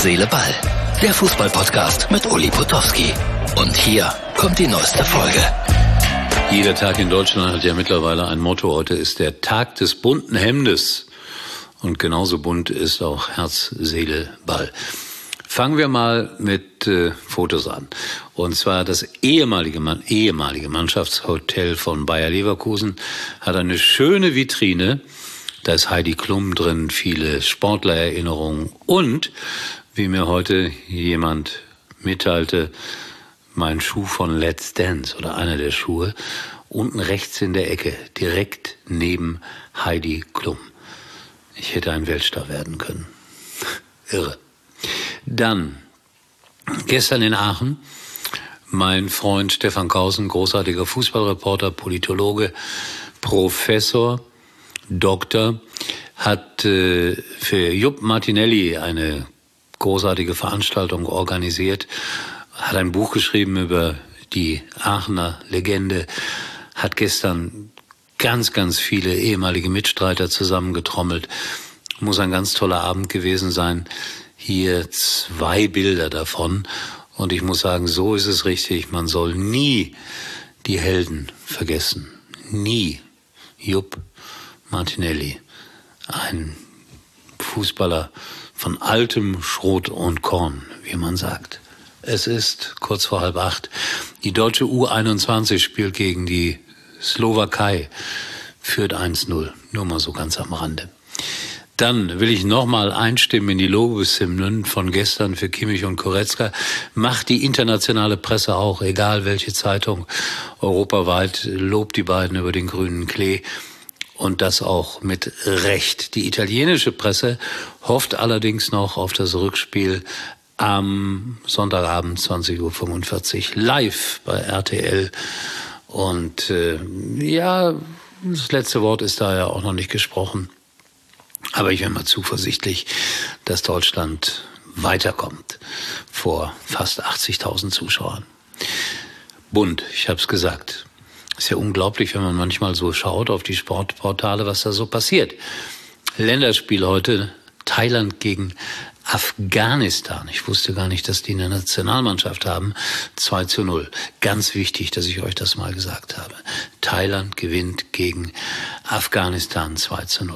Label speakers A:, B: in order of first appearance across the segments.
A: Seele, Ball. Der Fußball-Podcast mit Uli Potowski. Und hier kommt die neueste Folge.
B: Jeder Tag in Deutschland hat ja mittlerweile ein Motto. Heute ist der Tag des bunten Hemdes. Und genauso bunt ist auch Herz, Seele, Ball. Fangen wir mal mit Fotos an. Und zwar das ehemalige Mannschaftshotel von Bayer Leverkusen hat eine schöne Vitrine. Da ist Heidi Klum drin, viele Sportlererinnerungen und, wie mir heute jemand mitteilte, mein Schuh von Let's Dance oder einer der Schuhe, unten rechts in der Ecke, direkt neben Heidi Klum. Ich hätte ein Weltstar werden können. Irre. Dann, gestern in Aachen, mein Freund Stefan Kausen, großartiger Fußballreporter, Politologe, Professor, Doktor, hat für Jupp Martinelli eine großartige Veranstaltung organisiert, hat ein Buch geschrieben über die Aachener Legende, hat gestern ganz, ganz viele ehemalige Mitstreiter zusammengetrommelt. Muss ein ganz toller Abend gewesen sein. Hier 2 Bilder davon. Und ich muss sagen, so ist es richtig. Man soll nie die Helden vergessen. Nie. Jupp Martinelli, ein Fußballer von altem Schrot und Korn, wie man sagt. Es ist kurz vor 7:30. Die deutsche U21 spielt gegen die Slowakei, führt 1-0. Nur mal so ganz am Rande. Dann will ich nochmal einstimmen in die Lobeshymnen von gestern für Kimmich und Goretzka. Macht die internationale Presse auch, egal welche Zeitung, europaweit lobt die beiden über den grünen Klee. Und das auch mit Recht. Die italienische Presse hofft allerdings noch auf das Rückspiel am Sonntagabend 20:45 Uhr live bei RTL. Und das letzte Wort ist da ja auch noch nicht gesprochen. Aber ich bin mal zuversichtlich, dass Deutschland weiterkommt vor fast 80.000 Zuschauern. Bunt, ich habe es gesagt. Ist ja unglaublich, wenn man manchmal so schaut auf die Sportportale, was da so passiert. Länderspiel heute, Thailand gegen Afghanistan. Ich wusste gar nicht, dass die eine Nationalmannschaft haben. 2-0. Ganz wichtig, dass ich euch das mal gesagt habe. Thailand gewinnt gegen Afghanistan 2-0.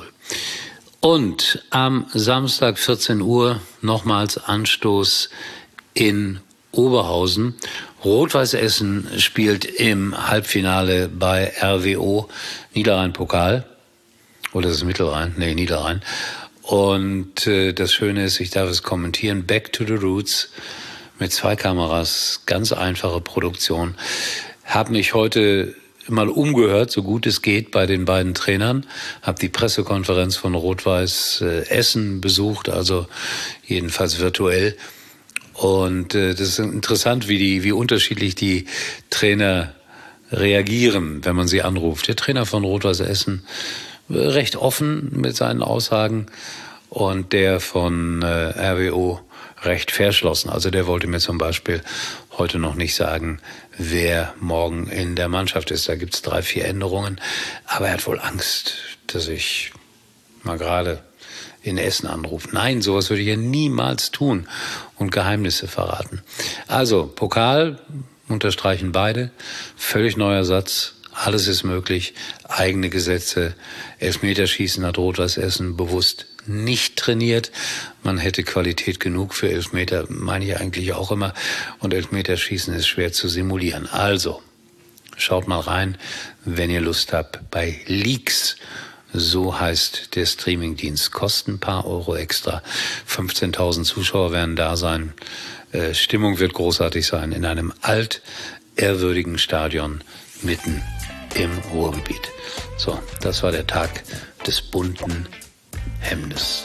B: Und am Samstag 14 Uhr nochmals Anstoß in Oberhausen. Rot-Weiß Essen spielt im Halbfinale bei RWO Niederrhein-Pokal. Oder ist es Mittelrhein? Nee, Niederrhein. Und das Schöne ist, ich darf es kommentieren, Back to the Roots mit 2 Kameras, ganz einfache Produktion. Habe mich heute mal umgehört, so gut es geht, bei den beiden Trainern. Habe die Pressekonferenz von Rot-Weiß Essen besucht, also jedenfalls virtuell. Und das ist interessant, wie unterschiedlich die Trainer reagieren, wenn man sie anruft. Der Trainer von Rot-Weiß Essen recht offen mit seinen Aussagen und der von RWO recht verschlossen. Also der wollte mir zum Beispiel heute noch nicht sagen, wer morgen in der Mannschaft ist. Da gibt's 3, 4 Änderungen. Aber er hat wohl Angst, dass ich mal gerade in Essen anrufe. Nein, sowas würde ich ja niemals tun und Geheimnisse verraten. Also, Pokal unterstreichen beide. Völlig neuer Satz. Alles ist möglich. Eigene Gesetze. Elfmeterschießen hat Rot-Weiß Essen bewusst nicht trainiert. Man hätte Qualität genug für Elfmeter, meine ich eigentlich auch immer. Und Elfmeterschießen ist schwer zu simulieren. Also, schaut mal rein, wenn ihr Lust habt, bei Leaks. So heißt der Streamingdienst. Kosten ein paar Euro extra. 15.000 Zuschauer werden da sein. Stimmung wird großartig sein in einem altehrwürdigen Stadion mitten im Ruhrgebiet. So, das war der Tag des bunten Hemdes.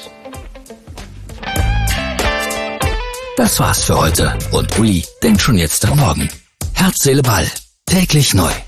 A: Das war's für heute. Und Uli denkt schon jetzt am Morgen. Herz, Seele, Ball. Täglich neu.